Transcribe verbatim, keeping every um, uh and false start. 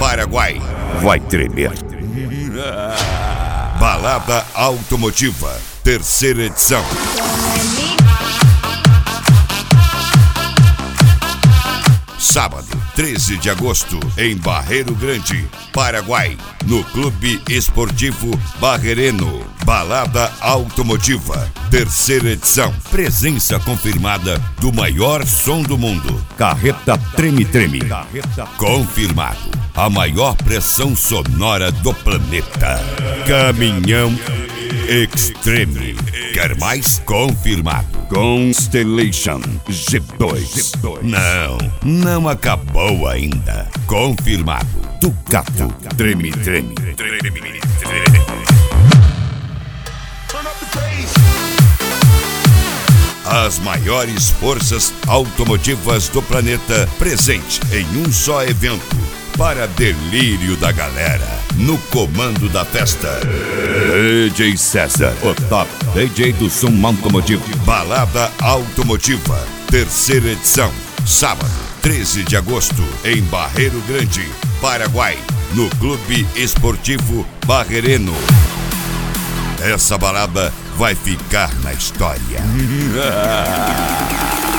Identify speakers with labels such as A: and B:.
A: Paraguai.
B: Vai tremer.
A: Balada Automotiva, terceira edição. Sábado, treze de agosto, em Barreiro Grande, Paraguai, no Clube Esportivo Barreireno. Balada Automotiva, terceira edição. Presença confirmada do maior som do mundo.
B: Carreta Treme Treme.
A: Confirmado. A maior pressão sonora do planeta. Caminhão Extreme. Quer mais? Confirmado.
B: Constellation G dois.
A: Não, não acabou ainda. Confirmado.
B: Ducato Treme Treme.
A: As maiores forças automotivas do planeta presente em um só evento. Para delírio da galera, no comando da festa,
B: D J César, o top D J do som automotivo.
A: Balada Automotiva, terceira edição. Sábado, treze de agosto, em Barreiro Grande, Paraguai, no Clube Esportivo Barreireno. Essa balada vai ficar na história.